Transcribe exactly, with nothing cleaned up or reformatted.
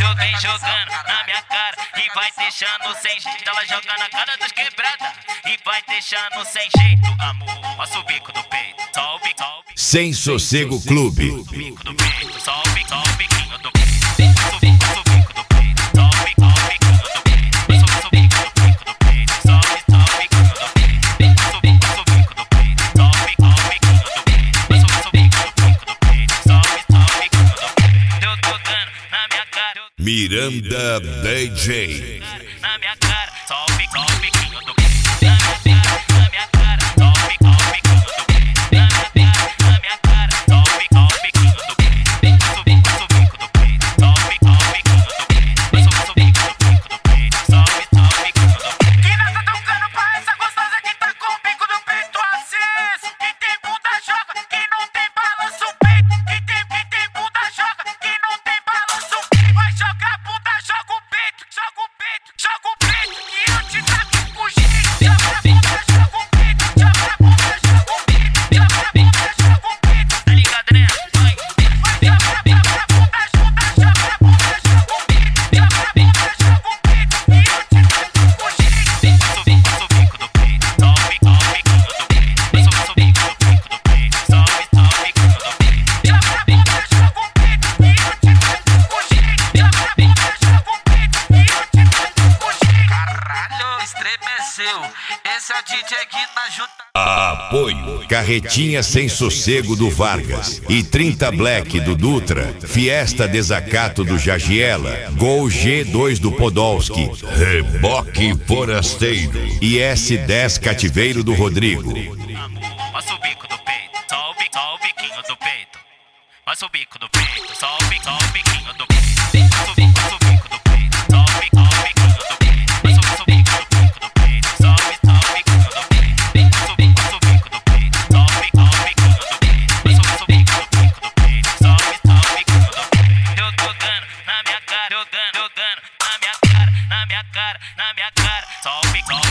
vem jogando na minha cara e vai deixando sem jeito. Ela joga na cara dos quebrada e vai deixando sem jeito, amor. Passa o bico do peito, só o bico, só o bico. Sem Sossego Clube. Bico do peito, só o bico, só o biquinho do peito. Passa o bico, passa o bico do peito, só o bico, só o biquinho do peito. Passa o bico do bico do peito, só o bico, só o biquinho do peito. Passa o bico, passa o bico do peito, só o bico, só o biquinho do peito. Passa o bico do bico do peito, só o bico, só o biquinho do peito. Eu tô dando na minha cara. Miranda D J. Na minha cara, só o bico, só o biquinho do peito. Na minha cara, na minha cara, só o bico, só o biquinho do peito. Na minha cara, na minha cara, só o bico, só o biquinho do peito. Passa o bico, passa o bico do peito, só o bico, só o biquinho do peito. Passa o bico do bico do peito, só o bico, só o biquinho do peito. Que nada tocando pra essa gostosa que tá com o bico do peito aceso. Quem tem bunda joga, quem não tem balança o peito. Quem tem, quem tem bunda joga, quem não tem balança o peito. Vai jogar a bunda, joga o peito, joga o peito, joga o peito. Que eu te taco com jeito. Joga a bunda, joga o peito, joga a bunda, joga o peito, joga a bunda, joga o peito. Tá ligado, né? Vai, Vai jogar a bunda, bunda, bunda, joga a bunda, joga o peito, joga a bunda, joga o peito. Que eu te taco com jeito. passa o bico, passa o bico do peito, só o bico, só o biquinho do peito. Passa o passa o bico do bico do peito, só o bico, só o biquinho do peito. Joga a bunda, joga o peito, que eu te taco com jeito. Joga a bunda, joga o peito, que eu te taco com jeito. Caralho, estremeceu. Esse é o D J Gui na junta. Apoio. Carretinha Sem Sossego do Vargas e trinta Black do Dutra, Fiesta Desacato do Jagiela, Gol G dois do Podolski, Reboque Forasteiro e S dez Cativeiro do Rodrigo. Amor, passa o bico do peito, só o bico, só o biquinho do peito. Passa o bico do peito, só o bico, só o biquinho do peito. Passa o bico, passa o bico do peito, só o bico, só o biquinho do peito. Passa o passa o bico do bico do peito, só o bico, só o biquinho do peito. Passa o bico, passa o bico do peito, só o bico, só o biquinho do peito. Passa o passa o bico do bico do peito, só o bico, só o biquinho do peito. Eu tô dando na minha cara, eu dando, eu dando na minha cara, na minha cara, na minha cara, só o bico, só o